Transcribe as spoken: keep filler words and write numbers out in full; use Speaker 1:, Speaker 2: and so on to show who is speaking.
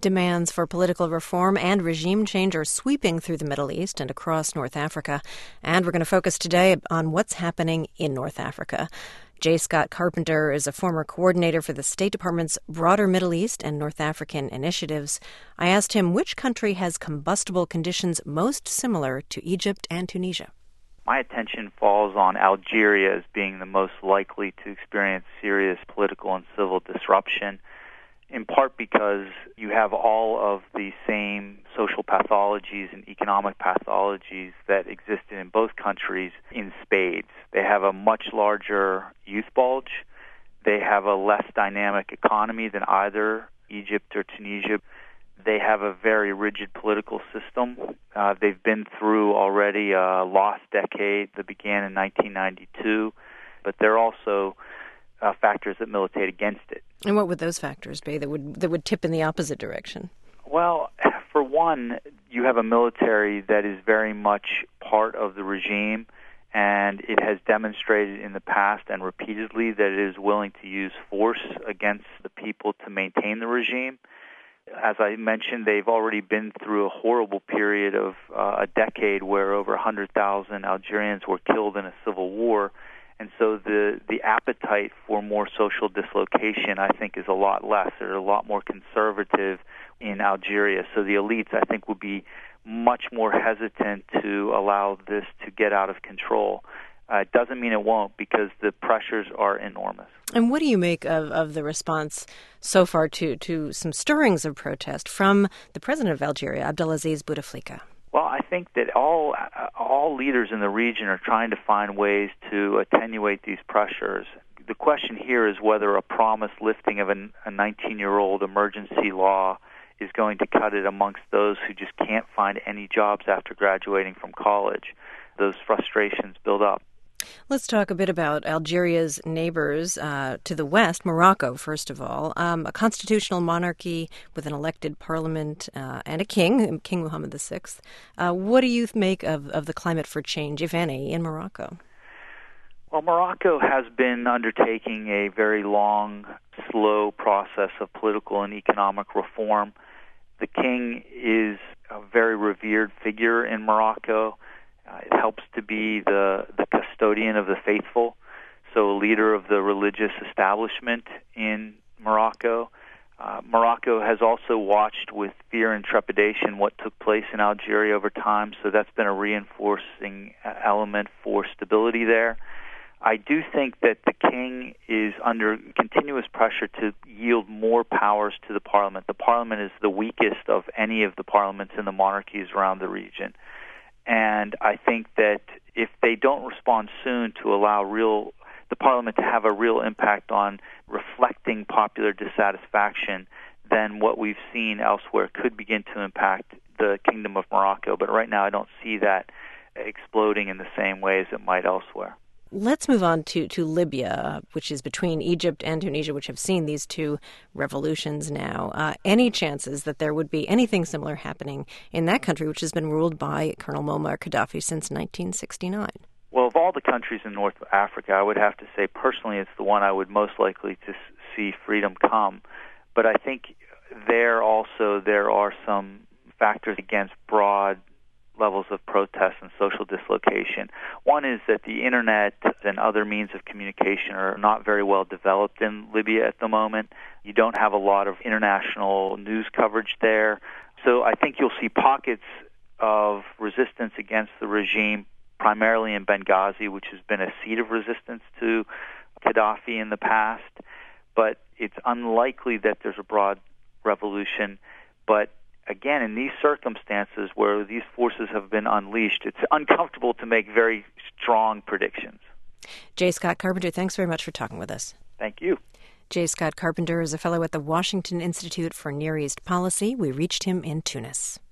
Speaker 1: Demands for political reform and regime change are sweeping through the Middle East and across North Africa. And we're going to focus today on what's happening in North Africa. J. Scott Carpenter is a former coordinator for the State Department's broader Middle East and North African initiatives. I asked him which country has combustible conditions most similar to Egypt and Tunisia.
Speaker 2: My attention falls on Algeria as being the most likely to experience serious political and civil disruption, in part because you have all of the same social pathologies and economic pathologies that existed in both countries in spades. They have a much larger youth bulge. They have a less dynamic economy than either Egypt or Tunisia. They have a very rigid political system. Uh, they've been through already a lost decade that began in nineteen ninety-two, but they're also Uh, factors that militate against it.
Speaker 1: And what would those factors be that would that would tip in the opposite direction?
Speaker 2: Well, for one, you have a military that is very much part of the regime, and it has demonstrated in the past and repeatedly that it is willing to use force against the people to maintain the regime. As I mentioned, they've already been through a horrible period of uh, a decade where over one hundred thousand Algerians were killed in a civil war. And so the, the appetite for more social dislocation, I think, is a lot less. They're a lot more conservative in Algeria. So the elites, I think, would be much more hesitant to allow this to get out of control. Uh, it doesn't mean it won't, because the pressures are enormous.
Speaker 1: And what do you make of, of the response so far to, to some stirrings of protest from the president of Algeria, Abdelaziz Bouteflika?
Speaker 2: Well, I think that all all leaders in the region are trying to find ways to attenuate these pressures. The question here is whether a promised lifting of an, a nineteen-year-old emergency law is going to cut it amongst those who just can't find any jobs after graduating from college. Those frustrations build up.
Speaker 1: Let's talk a bit about Algeria's neighbors uh, to the west, Morocco, first of all. Um, a constitutional monarchy with an elected parliament uh, and a king, King Mohammed the Sixth. Uh, what do you make of, of the climate for change, if any, in Morocco?
Speaker 2: Well, Morocco has been undertaking a very long, slow process of political and economic reform. The king is a very revered figure in Morocco. Uh, it helps to be the, the custodian of the faithful, so a leader of the religious establishment in Morocco. Uh, Morocco has also watched with fear and trepidation what took place in Algeria over time, so that's been a reinforcing element for stability there. I do think that the king is under continuous pressure to yield more powers to the parliament. The parliament is the weakest of any of the parliaments in the monarchies around the region. And I think that if they don't respond soon to allow real the parliament to have a real impact on reflecting popular dissatisfaction, then what we've seen elsewhere could begin to impact the Kingdom of Morocco. But right now I don't see that exploding in the same way as it might elsewhere.
Speaker 1: Let's move on to, to Libya, which is between Egypt and Tunisia, which have seen these two revolutions now. Uh, any chances that there would be anything similar happening in that country, which has been ruled by Colonel Muammar Gaddafi since nineteen sixty-nine?
Speaker 2: Well, of all the countries in North Africa, I would have to say personally it's the one I would most likely to see freedom come. But I think there also there are some factors against broad levels of protest and social dislocation. One is that the internet and other means of communication are not very well developed in Libya at the moment. You don't have a lot of international news coverage there. So I think you'll see pockets of resistance against the regime, primarily in Benghazi, which has been a seat of resistance to Gaddafi in the past. But it's unlikely that there's a broad revolution. But again, in these circumstances where these forces have been unleashed, it's uncomfortable to make very strong predictions.
Speaker 1: J. Scott Carpenter, thanks very much for talking with us.
Speaker 2: Thank you.
Speaker 1: J. Scott Carpenter is a fellow at the Washington Institute for Near East Policy. We reached him in Tunis.